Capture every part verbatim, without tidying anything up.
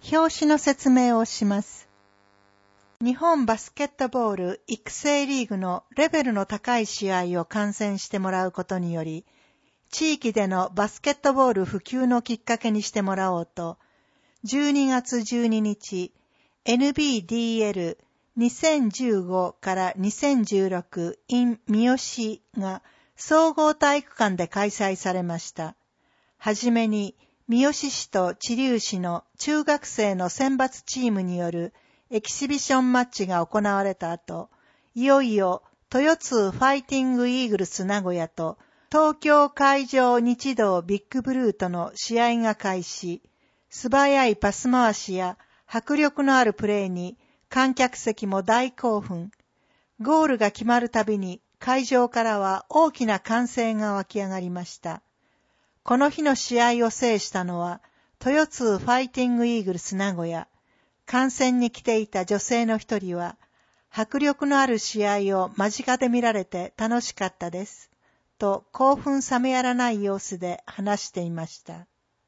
表紙の説明をします。日本バスケットボール育成リーグのレベルの高い試合を観戦してもらうことにより、地域でのバスケットボール普及のきっかけにしてもらおうと、じゅうにがつじゅうににち、エヌビーディーエルにせんじゅうご からにせんじゅうろく in 三好が総合体育館で開催されました。はじめに、三好市と知立市の中学生の選抜チームによるエキシビションマッチが行われた後、いよいよ豊津ファイティングイーグルス名古屋と東京海上日動ビッグブルーとの試合が開始、素早いパス回しや迫力のあるプレーに観客席も大興奮。ゴールが決まるたびに会場からは大きな歓声が湧き上がりました。この日の試合を制したのは、豊津ファイティングイーグルス名古屋。観戦に来ていた女性の一人は、迫力のある試合を間近で見られて楽しかったです。と興奮冷めやらない様子で話していました。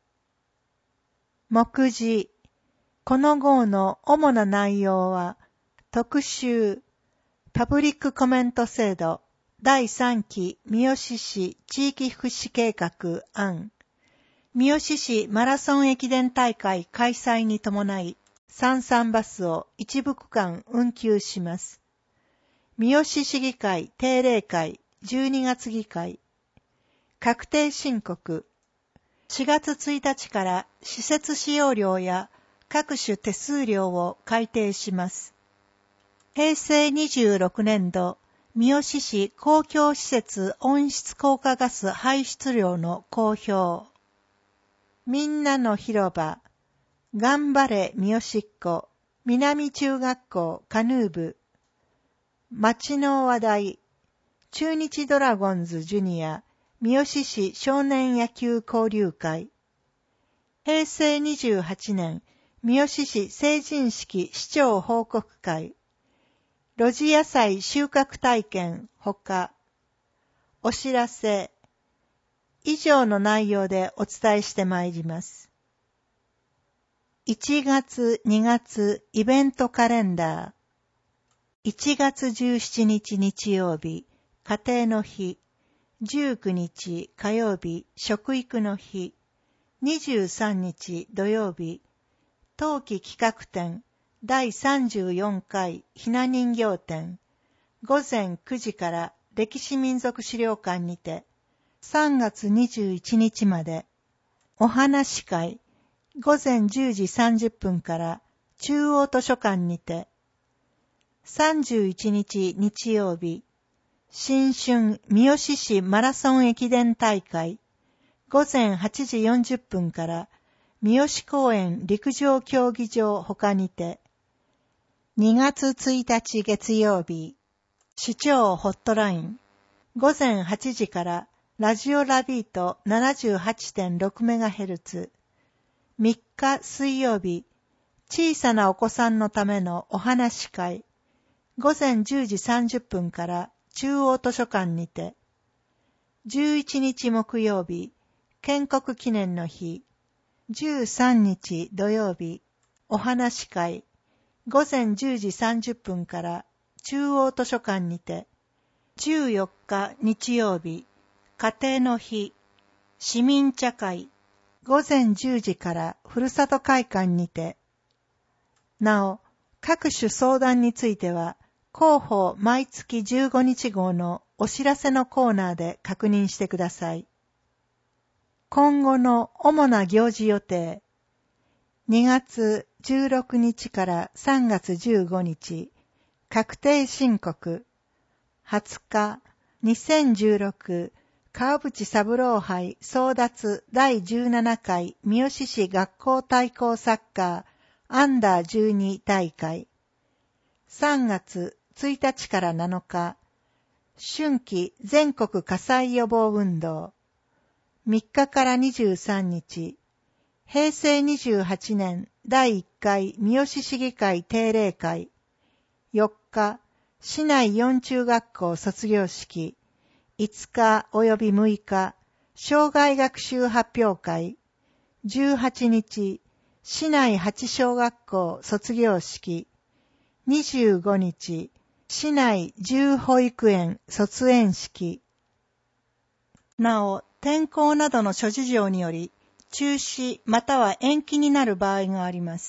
目次。この号の主な内容は、特集、パブリックコメント制度、だいさんき三好市地域福祉計画案、三好市マラソン駅伝大会開催に伴い、三三バスを一部区間運休します。三好市議会定例会じゅうにがつ議会、確定申告、しがつついたちから施設使用料や各種手数料を改定します。へいせいにじゅうろくねんど、三好市公共施設温室効果ガス排出量の公表。みんなの広場、頑張れ三好っ子、南中学校カヌー部。町の話題、中日ドラゴンズジュニア、三好市少年野球交流会。へいせいにじゅうはちねん、三好市成人式市長報告会。露地野菜収穫体験ほか、お知らせ、以上の内容でお伝えしてまいります。いちがつ、にがつイベントカレンダー。いちがつじゅうしちにち日曜日、家庭の日。じゅうくにち火曜日、食育の日。にじゅうさんにち土曜日、冬季企画展。だいさんじゅうよんかいひな人形展、ごぜんくじから歴史民族資料館にて、さんがつにじゅういちにちまで、お話会、ごぜんじゅうじさんじゅっぷんから中央図書館にて、さんじゅういちにち日曜日、新春三好市マラソン駅伝大会、ごぜんはちじよんじゅっぷんから三好公園陸上競技場他にて、にがつついたち月曜日、市長ホットライン、ごぜんはちじからラジオラビート ななじゅうはちてんろくメガヘルツ、みっか水曜日、小さなお子さんのためのお話会、ごぜんじゅうじさんじゅっぷんから中央図書館にて、じゅういちにち木曜日、建国記念の日、じゅうさんにち土曜日、お話会、ごぜんじゅうじさんじゅっぷんから中央図書館にて、じゅうよっか日曜日、家庭の日、市民茶会、ごぜんじゅうじからふるさと会館にて、なお、各種相談については、広報毎月じゅうごにち号のお知らせのコーナーで確認してください。今後の主な行事予定、にがつじゅうろくにちからさんがつじゅうごにち、確定申告。はつか、にせんじゅうろく川淵三郎杯争奪だいじゅうななかい三好市学校対抗サッカーアンダーじゅうに大会。さんがつついたちからなのか、春季全国火災予防運動。みっかからにじゅうさんにち、へいせいにじゅうはちねんだいいっかい三好市議会定例会。よっか、市内よん中学校卒業式。いつか及びむいか、生涯学習発表会。じゅうはちにち、 市内八小学校卒業式。にじゅうごにち、市内十保育園卒園式。なお、天候などの諸事情により、中止または延期になる場合があります。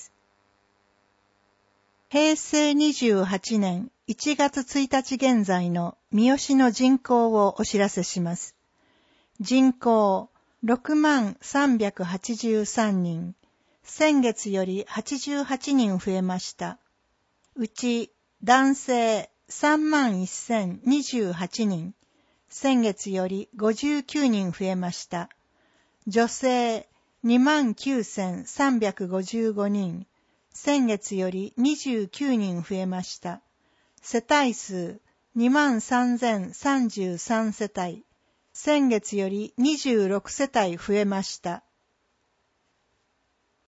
へいせいにじゅうはちねんいちがつついたち現在の三好の人口をお知らせします。人口ろくまんさんびゃくはちじゅうさんにん、先月よりはちじゅうはちにん増えました。うち男性さんまんせんにじゅうはちにん、先月よりごじゅうきゅうにん増えました。女性にまんきゅうせんさんびゃくごじゅうごにん、先月よりにじゅうきゅうにん増えました。世帯数にまんさんぜんさんじゅうさんせたい、先月よりにじゅうろくせたい増えました。